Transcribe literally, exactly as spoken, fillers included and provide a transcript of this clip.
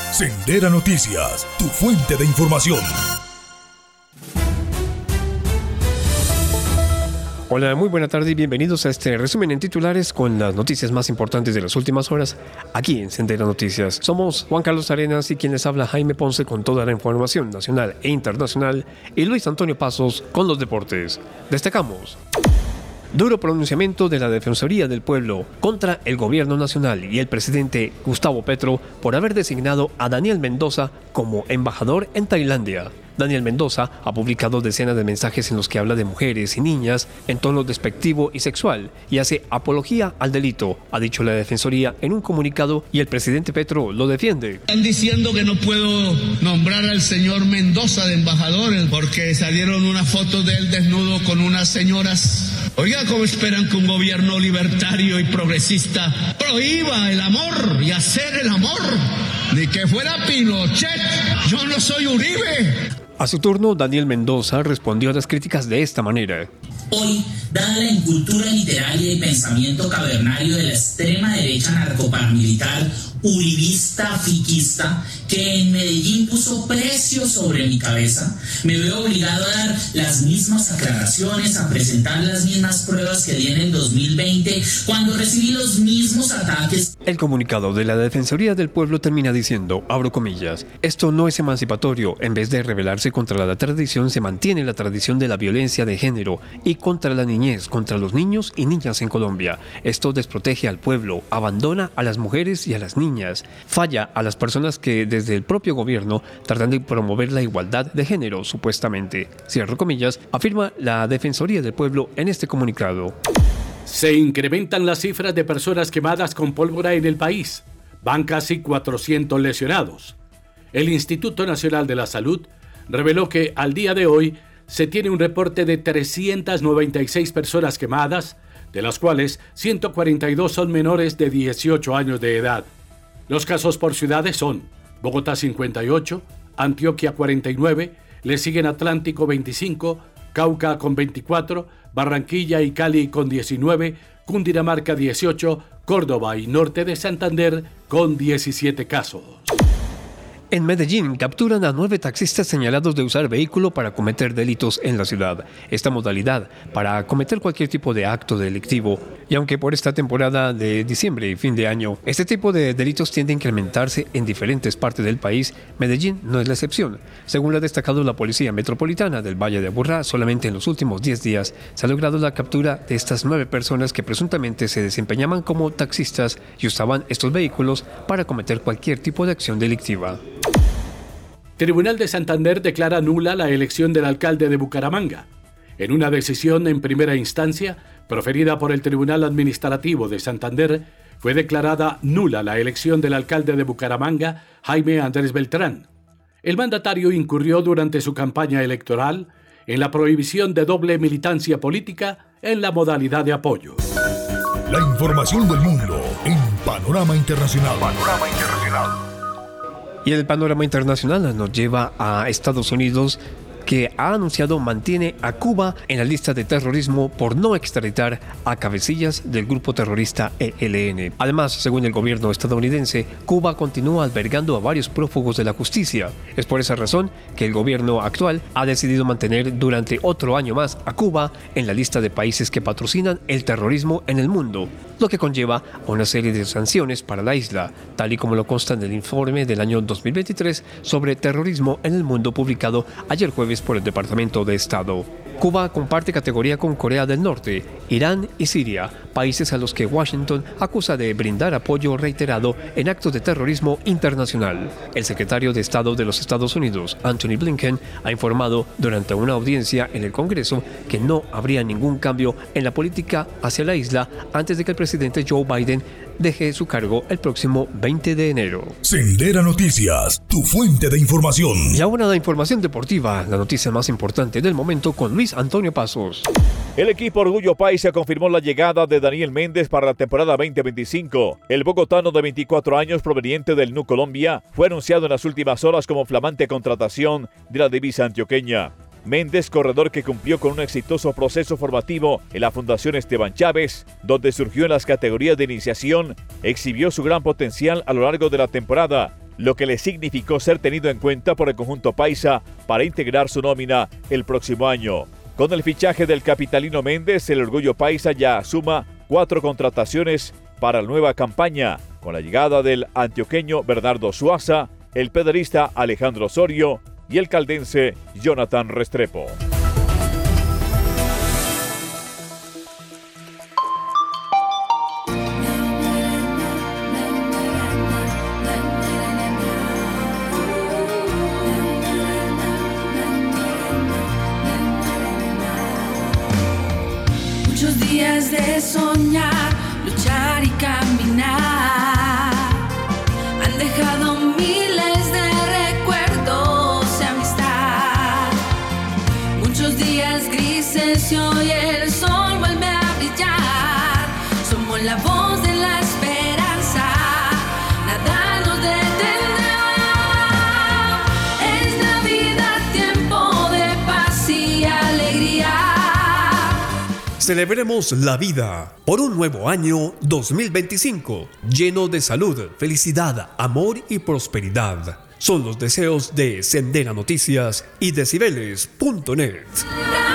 Sendera Noticias, tu fuente de información. Hola, muy buena tarde y bienvenidos a este resumen en titulares con las noticias más importantes de las últimas horas aquí en Sendera Noticias. Somos Juan Carlos Arenas y quien les habla Jaime Ponce con toda la información nacional e internacional y Luis Antonio Pasos con los deportes. Destacamos: duro pronunciamiento de la Defensoría del Pueblo contra el gobierno nacional y el presidente Gustavo Petro por haber designado a Daniel Mendoza como embajador en Tailandia. Daniel Mendoza ha publicado decenas de mensajes en los que habla de mujeres y niñas en tono despectivo y sexual y hace apología al delito, ha dicho la Defensoría en un comunicado, y el presidente Petro lo defiende. Están diciendo que no puedo nombrar al señor Mendoza de embajador porque salieron unas fotos de él desnudo con unas señoras. Oiga, ¿cómo esperan que un gobierno libertario y progresista prohíba el amor y hacer el amor? Ni que fuera Pinochet. Yo no soy Uribe. A su turno, Daniel Mendoza respondió a las críticas de esta manera. Hoy, dada la incultura literaria y pensamiento cavernario de la extrema derecha narcoparamilitar, uribista, fiquista, que en Medellín puso precio sobre mi cabeza, me veo obligado a dar las mismas aclaraciones, a presentar las mismas pruebas que di en el dos mil veinte, cuando recibí los mismos ataques. El comunicado de la Defensoría del Pueblo termina diciendo, abro comillas, esto no es emancipatorio. En vez de rebelarse contra la tradición, se mantiene la tradición de la violencia de género y contra la niñez, contra los niños y niñas en Colombia. Esto desprotege al pueblo, abandona a las mujeres y a las niñas, falla a las personas que desde el propio gobierno tratan de promover la igualdad de género, supuestamente. Cierro comillas, afirma la Defensoría del Pueblo en este comunicado. Se incrementan las cifras de personas quemadas con pólvora en el país. Van casi cuatrocientos lesionados. El Instituto Nacional de la Salud reveló que al día de hoy se tiene un reporte de trescientas noventa y seis personas quemadas, de las cuales ciento cuarenta y dos son menores de dieciocho años de edad. Los casos por ciudades son Bogotá cincuenta y ocho, Antioquia cuarenta y nueve, le siguen Atlántico veinticinco, Cauca con veinticuatro, Barranquilla y Cali con diecinueve, Cundinamarca dieciocho, Córdoba y Norte de Santander con diecisiete casos. En Medellín capturan a nueve taxistas señalados de usar vehículo para cometer delitos en la ciudad. Esta modalidad para cometer cualquier tipo de acto delictivo, y aunque por esta temporada de diciembre y fin de año, este tipo de delitos tiende a incrementarse en diferentes partes del país, Medellín no es la excepción. Según lo ha destacado la Policía Metropolitana del Valle de Aburrá, solamente en los últimos diez días se ha logrado la captura de estas nueve personas que presuntamente se desempeñaban como taxistas y usaban estos vehículos para cometer cualquier tipo de acción delictiva. Tribunal de Santander declara nula la elección del alcalde de Bucaramanga. En una decisión en primera instancia, proferida por el Tribunal Administrativo de Santander, fue declarada nula la elección del alcalde de Bucaramanga, Jaime Andrés Beltrán. El mandatario incurrió durante su campaña electoral en la prohibición de doble militancia política en la modalidad de apoyo. La información del mundo en Panorama Internacional. Panorama Internacional. Y el panorama internacional nos lleva a Estados Unidos, que ha anunciado mantiene a Cuba en la lista de terrorismo por no extraditar a cabecillas del grupo terrorista E L N. Además, según el gobierno estadounidense, Cuba continúa albergando a varios prófugos de la justicia. Es por esa razón que el gobierno actual ha decidido mantener durante otro año más a Cuba en la lista de países que patrocinan el terrorismo en el mundo, lo que conlleva a una serie de sanciones para la isla, tal y como lo consta en el informe del año dos mil veintitrés sobre terrorismo en el mundo publicado ayer jueves por el Departamento de Estado. Cuba comparte categoría con Corea del Norte, Irán y Siria, países a los que Washington acusa de brindar apoyo reiterado en actos de terrorismo internacional. El secretario de Estado de los Estados Unidos, Antony Blinken, ha informado durante una audiencia en el Congreso que no habría ningún cambio en la política hacia la isla antes de que el presidente Joe Biden deje su cargo el próximo veinte de enero. Sendera Noticias, tu fuente de información. Y ahora la información deportiva, la noticia más importante del momento con Luis Antonio Pasos. El equipo Orgullo Paisa confirmó la llegada de Daniel Méndez para la temporada veinte veinticinco. El bogotano de veinticuatro años proveniente del N U Colombia fue anunciado en las últimas horas como flamante contratación de la divisa antioqueña. Méndez, corredor que cumplió con un exitoso proceso formativo en la Fundación Esteban Chávez, donde surgió en las categorías de iniciación, exhibió su gran potencial a lo largo de la temporada lo que le significó ser tenido en cuenta por el conjunto paisa para integrar su nómina el próximo año. Con el fichaje del capitalino Méndez, el Orgullo Paisa ya suma cuatro contrataciones para la nueva campaña, con la llegada del antioqueño Bernardo Suaza, el pedalista Alejandro Osorio y el caldense Jonathan Restrepo. Muchos días de soñar, luchar y caminar han dejado miles de recuerdos y amistad. Muchos días grises y hoy el sol vuelve a brillar. Somos la voz de la esperanza, nada nos detendrá. Es Navidad, tiempo de paz y alegría. Celebremos la vida por un nuevo año dos mil veinticinco, lleno de salud, felicidad, amor y prosperidad. Son los deseos de Sendera Noticias y Decibeles punto net.